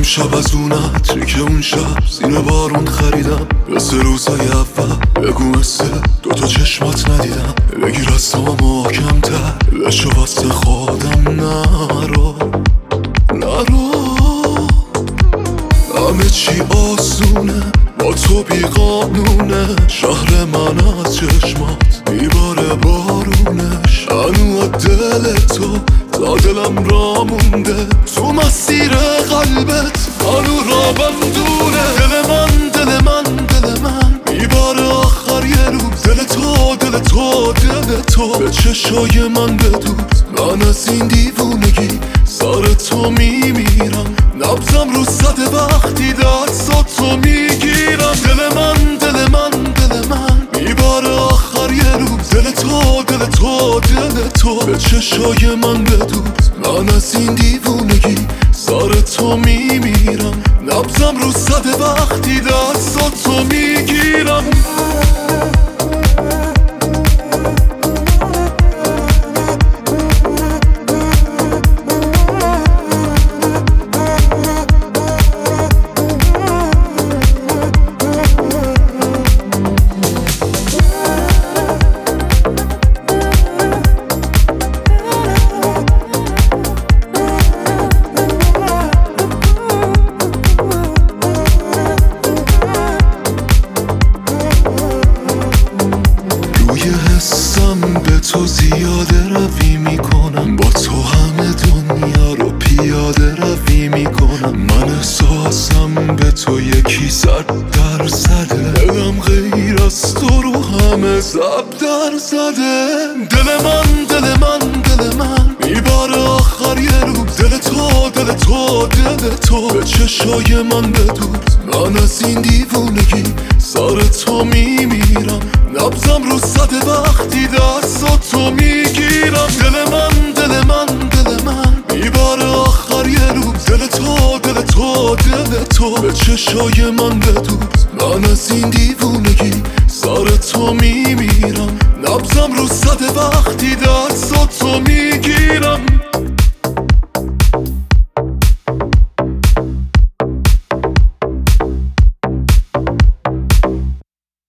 امشب از اون عطری که اون شب زیر بارون خریدم، مثل روزای اول بگو مثل دوتا چشمات ندیدم. بگیر از تو محکم‌تر بشو واسه خودم، نرو همه چی آسونه با تو بی قانونه. شهر من از چشمات میباره بارونش، هنو دل تو تا دلم را مونده. تو مسیر قلبت هنو را بندونه. دل من میباره آخر یه روز. دل تو به چشای من بدوز. من از این دیوونگی سر تو میمیرم، نبضم رو صده وقتی دستاتو میگیرم. دل من میباره آخر یه روز. دل تو به چشای من بدوز. من از این دیوونگی سر تو میمیرم، نبضم رو صده وقتی دستاتو میگیرم. به تو زیاده روی میکنم، با تو همه دنیا رو پیاده روی میکنم. من احساسم به تو یکی 100%. دلم غیر از تو رو همه ضرب در زده. دل من میباره آخر یه روز. دل تو به چشای من بدوز. من از این دیوونگی سر تو میمیرم، نبضم رو صده وقتی دستاتو میگیرم. دل من میباره آخر یه روز. دل تو به چشای من بدوز. من از این دیوونگی سر تو میمیرم، نبضم رو صده وقتی دستاتو میگیرم.